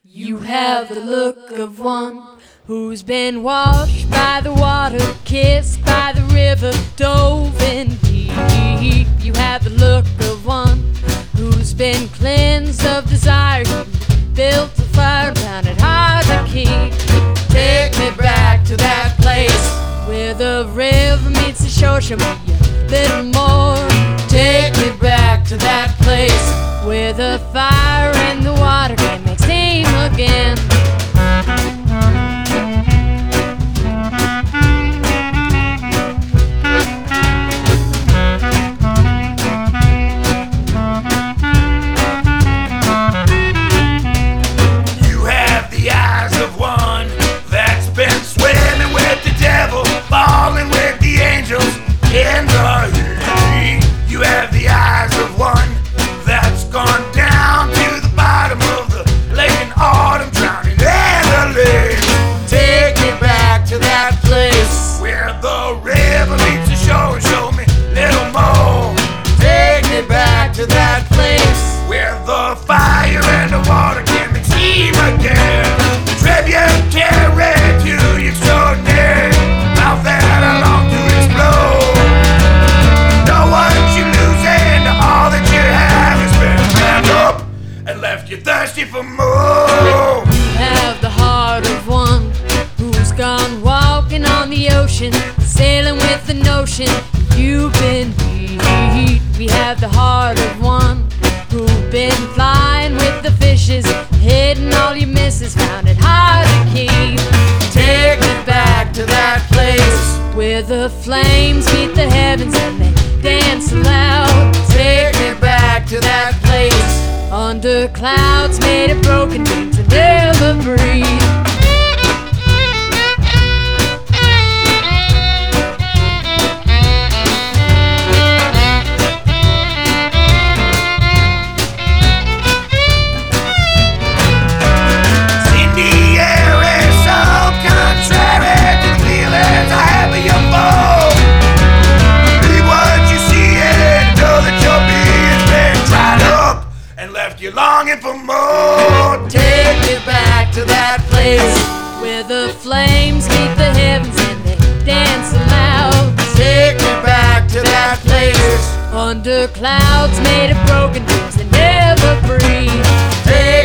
You have the look of one who's been washed by the water, kissed by the river, dove in deep. You have the look of one who's been cleansed of desire, built a fire and found it hard to keep. Take me back to that place where the river meets the shore. Show me a little more. Take me back to that place where the fire and the water can make steam again. You have the eyes of one that's been swimming with the devil, falling with the angels in the heat. You have the eyes of one that's gone down to the bottom of the lake in autumn, drowning in the lakes. Take me back to that place where the river meets the shore and show me a little more. Take me back to that place where the fire and the water can mix steam again. Tributary to the extraordinary, mouth that I long to explode. Know what you lose and all that you have has been wrapped up and left you thirsty for more. Have the heart of one who's gone walking on the ocean, sailing with the notion you've been beat. We have the heart of one who's been flying with the fishes, hidden all your misses, found it hard to keep. Take me back to that place Where the flames meet the heavens and they dance aloud. Take me back to that place Under clouds made of broken dreams and never breathe. you're longing for more. Take me back to that place where the flames meet the heavens and they dance aloud. Take me back to that place Under clouds made of broken dreams that never breathe. Take